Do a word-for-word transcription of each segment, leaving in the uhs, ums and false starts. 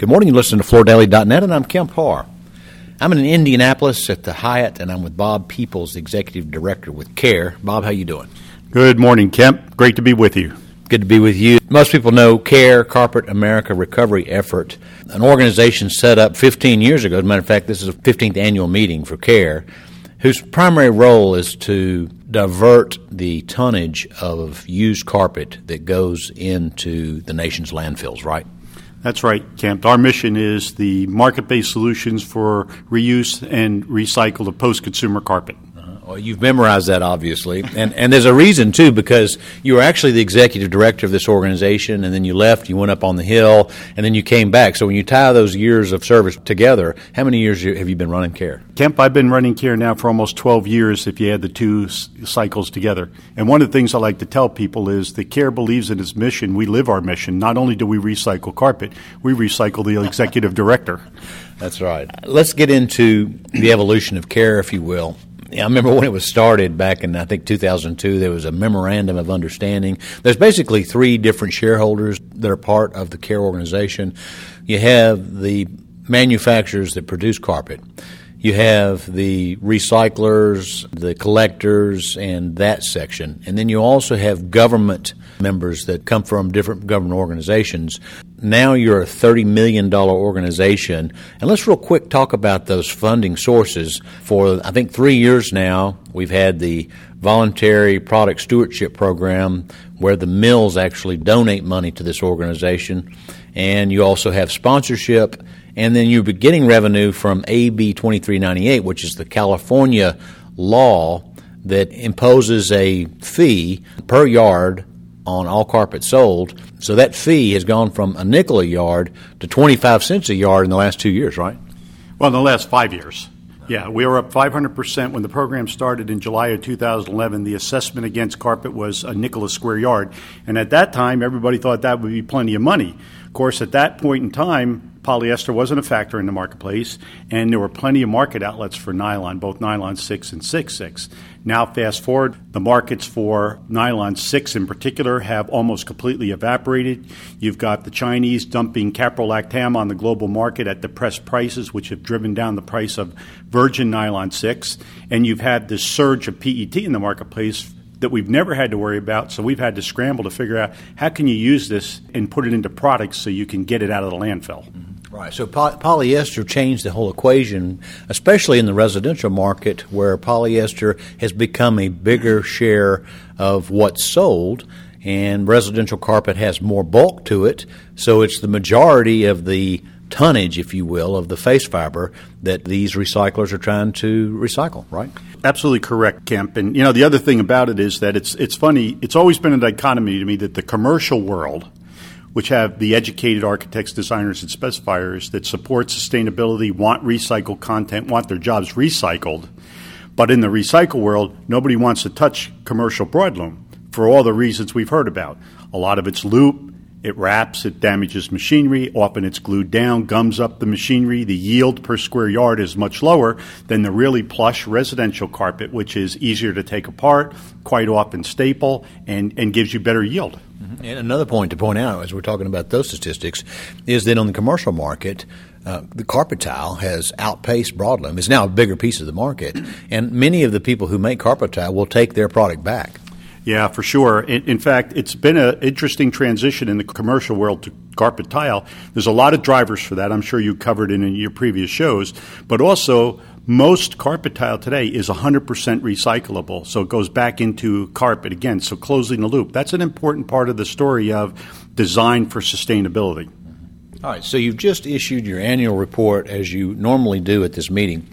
Good morning. You listen to floor daily dot net, and I'm Kemp Harr. I'm in Indianapolis at the Hyatt, and I'm with Bob Peoples, the Executive Director with CARE. Bob, how you doing? Good morning, Kemp. Great to be with you. Good to be with you. Most people know CARE, Carpet America Recovery Effort, an organization set up fifteen years ago. As a matter of fact, this is a fifteenth annual meeting for CARE, whose primary role is to divert the tonnage of used carpet that goes into the nation's landfills, right? That's right, Kemp. Our mission is the market-based solutions for reuse and recycle of post-consumer carpet. Uh-huh. Well, you've memorized that, obviously. And and there's a reason, too, because you were actually the executive director of this organization, and then you left, you went up on the Hill, and then you came back. So when you tie those years of service together, how many years have you been running CARE? Kemp, I've been running CARE now for almost twelve years if you add the two s- cycles together. And one of the things I like to tell people is that CARE believes in its mission. We live our mission. Not only do we recycle carpet, we recycle the executive director. That's right. Let's get into the evolution of CARE, if you will. I remember when it was started back in, I think, two thousand two, there was a memorandum of understanding. There's basically three different shareholders that are part of the CARE organization. You have the manufacturers that produce carpet. You have the recyclers, the collectors, and that section. And then you also have government members that come from different government organizations. Now you're a thirty million dollars organization. And let's real quick talk about those funding sources. For, I think, three years now, we've had the Voluntary Product Stewardship Program where the mills actually donate money to this organization. And you also have sponsorship. And then you're getting revenue from A B twenty-three ninety-eight, which is the California law that imposes a fee per yard on all carpet sold. So that fee has gone from a nickel a yard to twenty-five cents a yard in the last two years, right? Well, in the last five years. Yeah, we were up five hundred percent. When the program started in July of two thousand eleven, the assessment against carpet was a nickel a square yard. And at that time, everybody thought that would be plenty of money. Of course, at that point in time, polyester wasn't a factor in the marketplace, and there were plenty of market outlets for nylon, both nylon six and six six. Now, fast forward, the markets for nylon six in particular have almost completely evaporated. You've got the Chinese dumping caprolactam on the global market at depressed prices, which have driven down the price of virgin nylon six. And you've had this surge of P E T in the marketplace that we've never had to worry about, so we've had to scramble to figure out how can you use this and put it into products so you can get it out of the landfill. Mm-hmm. Right. So poly- polyester changed the whole equation, especially in the residential market where polyester has become a bigger share of what's sold, and residential carpet has more bulk to it, so it's the majority of the tonnage, if you will, of the face fiber that these recyclers are trying to recycle, right? Absolutely correct, Kemp. And, you know, the other thing about it is that it's it's funny. It's always been a dichotomy to me that the commercial world, which have the educated architects, designers, and specifiers that support sustainability, want recycled content, want their jobs recycled. But in the recycle world, nobody wants to touch commercial broadloom for all the reasons we've heard about. A lot of it's loop. It wraps, it damages machinery, often it's glued down, gums up the machinery. The yield per square yard is much lower than the really plush residential carpet, which is easier to take apart, quite often staple, and, and gives you better yield. Mm-hmm. And another point to point out, as we're talking about those statistics, is that on the commercial market, uh, the carpet tile has outpaced broadloom. It's now a bigger piece of the market, and many of the people who make carpet tile will take their product back. Yeah, for sure. In, in fact, it's been an interesting transition in the commercial world to carpet tile. There's a lot of drivers for that. I'm sure you covered it in your previous shows. But also, most carpet tile today is one hundred percent recyclable. So it goes back into carpet again. So closing the loop. That's an important part of the story of design for sustainability. All right. So you've just issued your annual report, as you normally do at this meeting.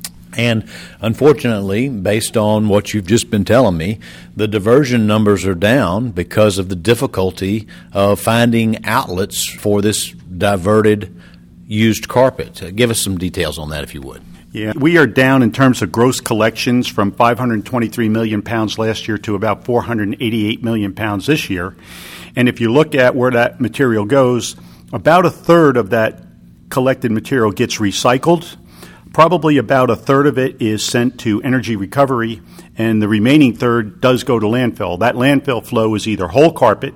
And unfortunately, based on what you've just been telling me, the diversion numbers are down because of the difficulty of finding outlets for this diverted used carpet. Uh, give us some details on that, if you would. Yeah, we are down in terms of gross collections from five hundred twenty-three million pounds last year to about four hundred eighty-eight million pounds this year. And if you look at where that material goes, about a third of that collected material gets recycled. Probably about a third of it is sent to energy recovery, and the remaining third does go to landfill. That landfill flow is either whole carpet,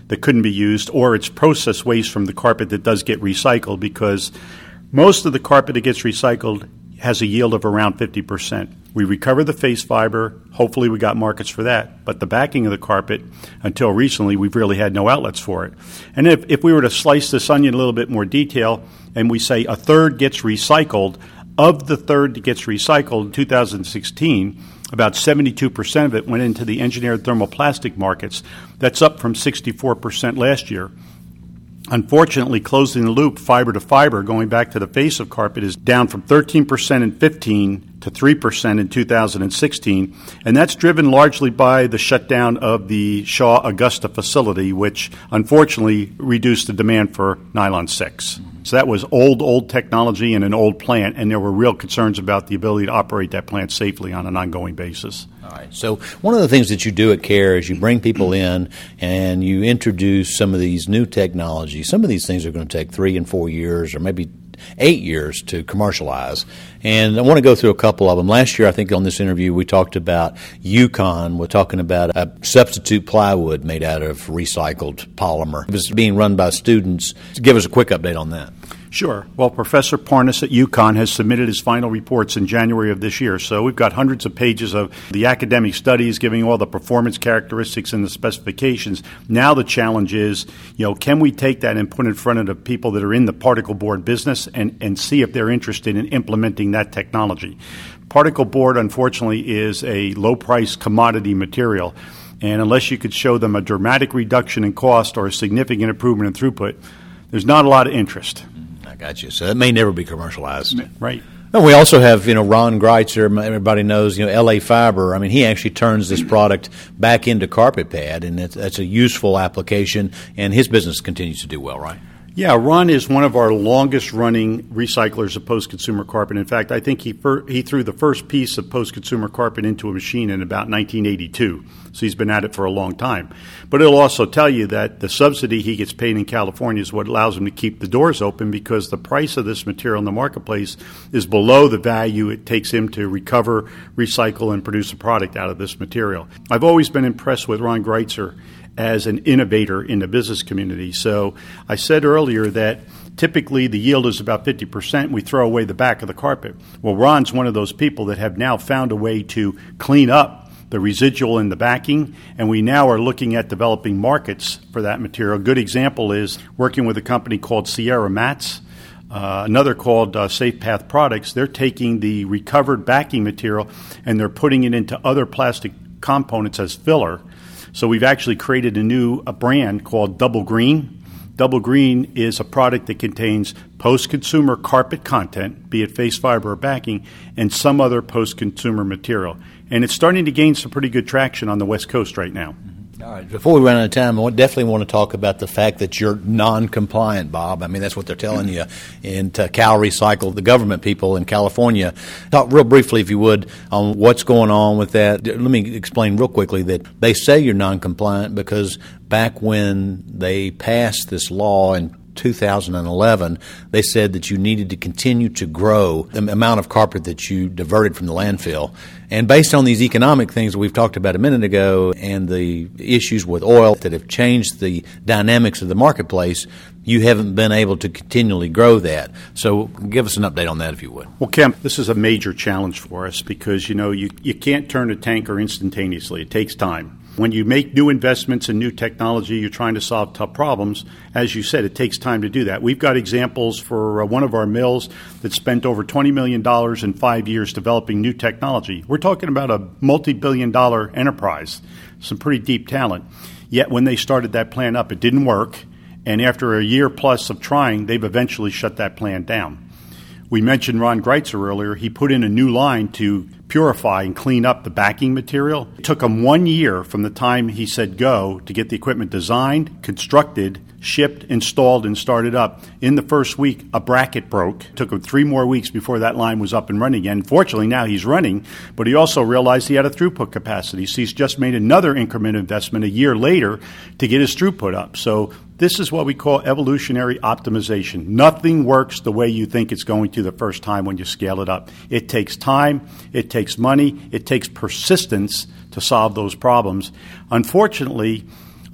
that couldn't be used, or it's process waste from the carpet that does get recycled, because most of the carpet that gets recycled has a yield of around fifty percent. We recover the face fiber. Hopefully we got markets for that. But the backing of the carpet, until recently, we've really had no outlets for it. And if, if we were to slice this onion a little bit more detail, and we say a third gets recycled, of the third that gets recycled in two thousand sixteen, about seventy-two percent of it went into the engineered thermoplastic markets. That's up from sixty-four percent last year. Unfortunately, closing the loop, fiber to fiber, going back to the face of carpet, is down from thirteen percent in fifteen to three percent in two thousand sixteen, and that's driven largely by the shutdown of the Shaw Augusta facility, which unfortunately reduced the demand for nylon six. So that was old, old technology in an old plant, and there were real concerns about the ability to operate that plant safely on an ongoing basis. All right. So one of the things that you do at CARE is you bring people in and you introduce some of these new technologies. Some of these things are going to take three and four years or maybe eight years to commercialize. And I want to go through a couple of them. Last year, I think on this interview, we talked about Yukon. We're talking about a substitute plywood made out of recycled polymer. It was being run by students. Give us a quick update on that. Sure. Well, Professor Parnas at Yukon has submitted his final reports in January of this year. So we've got hundreds of pages of the academic studies giving all the performance characteristics and the specifications. Now the challenge is, you know, can we take that and put in front of the people that are in the particle board business and, and see if they're interested in implementing that technology? Particle board, unfortunately, is a low-price commodity material. And unless you could show them a dramatic reduction in cost or a significant improvement in throughput, there's not a lot of interest. I got you. So it may never be commercialized. Right. And we also have, you know, Ron Greitzer. Everybody knows, you know, L A Fiber. I mean, he actually turns this product back into carpet pad, and it's, that's a useful application, and his business continues to do well, right? Yeah, Ron is one of our longest-running recyclers of post-consumer carpet. In fact, I think he fir- he threw the first piece of post-consumer carpet into a machine in about nineteen eighty-two. So he's been at it for a long time. But it'll also tell you that the subsidy he gets paid in California is what allows him to keep the doors open, because the price of this material in the marketplace is below the value it takes him to recover, recycle, and produce a product out of this material. I've always been impressed with Ron Greitzer as an innovator in the business community. So I said earlier that typically the yield is about fifty percent. We throw away the back of the carpet. Well, Ron's one of those people that have now found a way to clean up the residual in the backing, and we now are looking at developing markets for that material. A good example is working with a company called Sierra Mats, uh, another called uh, Safe Path Products. They're taking the recovered backing material and they're putting it into other plastic components as filler. So we've actually created a new a brand called Double Green. Double Green is a product that contains post-consumer carpet content, be it face fiber or backing, and some other post-consumer material. And it's starting to gain some pretty good traction on the West Coast right now. All right. Before we run out of time, I definitely want to talk about the fact that you're non-compliant, Bob. I mean, that's what they're telling you. And to Cal Recycle, the government people in California, talk real briefly, if you would, on what's going on with that. Let me explain real quickly that they say you're non-compliant because back when they passed this law in two thousand eleven, they said that you needed to continue to grow the amount of carpet that you diverted from the landfill. And based on these economic things that we've talked about a minute ago and the issues with oil that have changed the dynamics of the marketplace, you haven't been able to continually grow that. So give us an update on that, if you would. Well, Kemp, this is a major challenge for us because, you know, you, you can't turn a tanker instantaneously. It takes time. When you make new investments in new technology, you're trying to solve tough problems. As you said, it takes time to do that. We've got examples for uh, one of our mills that spent over twenty million dollars in five years developing new technology. We're talking about a multi-billion dollar enterprise, some pretty deep talent. Yet when they started that plant up, it didn't work. And after a year plus of trying, they've eventually shut that plant down. We mentioned Ron Greitzer earlier. He put in a new line to purify and clean up the backing material. It took him one year from the time he said go to get the equipment designed, constructed, shipped, installed, and started up. In the first week, a bracket broke. It took him three more weeks before that line was up and running again. Fortunately, now he's running, but he also realized he had a throughput capacity. So he's just made another increment investment a year later to get his throughput up. So this is what we call evolutionary optimization. Nothing works the way you think it's going to the first time when you scale it up. It takes time, it takes money, it takes persistence to solve those problems. Unfortunately,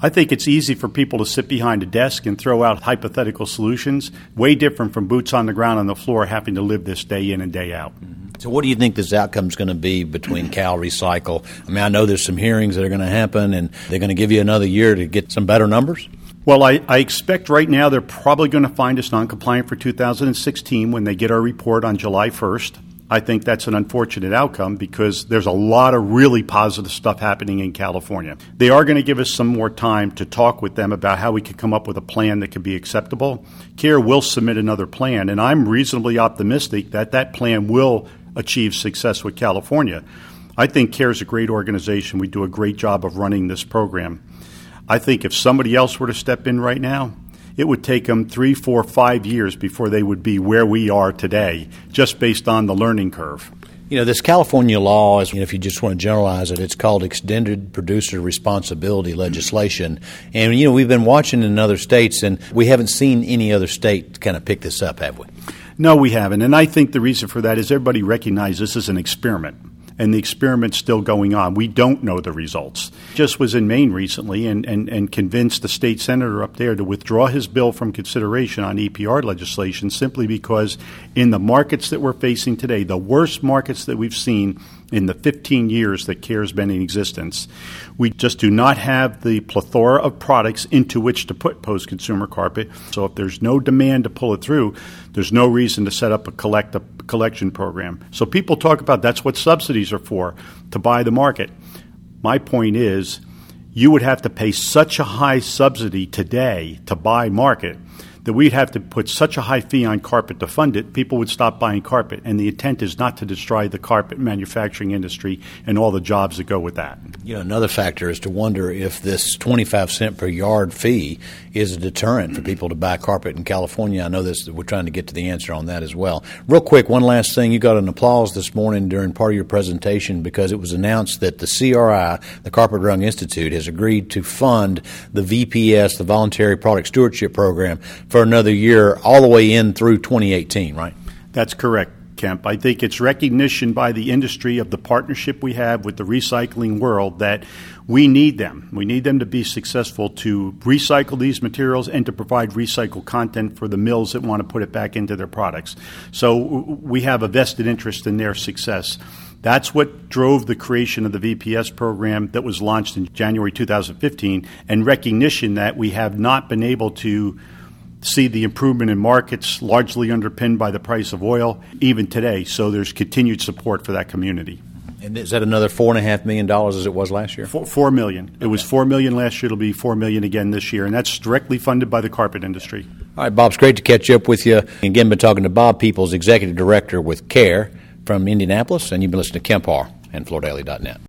I think it's easy for people to sit behind a desk and throw out hypothetical solutions, way different from boots on the ground on the floor having to live this day in and day out. So what do you think this outcome is going to be between Cal Recycle? I mean, I know there's some hearings that are going to happen, and they're going to give you another year to get some better numbers? Well, I, I expect right now they're probably going to find us non-compliant for two thousand sixteen when they get our report on July first. I think that's an unfortunate outcome because there's a lot of really positive stuff happening in California. They are going to give us some more time to talk with them about how we can come up with a plan that can be acceptable. CARE will submit another plan, and I'm reasonably optimistic that that plan will achieve success with California. I think CARE is a great organization. We do a great job of running this program. I think if somebody else were to step in right now, it would take them three, four, five years before they would be where we are today, just based on the learning curve. You know, this California law, is, you know, if you just want to generalize it, it's called Extended Producer Responsibility legislation. And, you know, we've been watching in other states, and we haven't seen any other state kind of pick this up, have we? No, we haven't. And I think the reason for that is everybody recognizes this is an experiment. And the experiment's still going on. We don't know the results. Just was in Maine recently and, and, and convinced the state senator up there to withdraw his bill from consideration on E P R legislation simply because in the markets that we're facing today, the worst markets that we've seen in the fifteen years that CARE's been in existence, we just do not have the plethora of products into which to put post-consumer carpet. So if there's no demand to pull it through, there's no reason to set up a collect a collection program. So people talk about that's what subsidies are for, to buy the market. My point is you would have to pay such a high subsidy today to buy market that we'd have to put such a high fee on carpet to fund it, people would stop buying carpet. And the intent is not to destroy the carpet manufacturing industry and all the jobs that go with that. You know, another factor is to wonder if this twenty-five cent per yard fee is a deterrent for people to buy carpet in California. I know this. We're trying to get to the answer on that as well. Real quick, one last thing. You got an applause this morning during part of your presentation because it was announced that the C R I, the Carpet Rung Institute, has agreed to fund the V P S, the Voluntary Product Stewardship Program, for another year all the way in through twenty eighteen, right? That's correct, Kemp. I think it's recognition by the industry of the partnership we have with the recycling world that we need them. We need them to be successful to recycle these materials and to provide recycled content for the mills that want to put it back into their products. So we have a vested interest in their success. That's what drove the creation of the V P S program that was launched in January two thousand fifteen, and recognition that we have not been able to see the improvement in markets largely underpinned by the price of oil even today. So there's continued support for that community. And is that another four and a half million dollars as it was last year? Four, four million. Okay. It was four million last year. It'll be four million again this year, and that's directly funded by the carpet industry. All right, Bob, it's great to catch up with you. Again, been talking to Bob Peoples, Executive Director with CARE from Indianapolis, and you've been listening to Kemp Harr and Florida Daily dot net.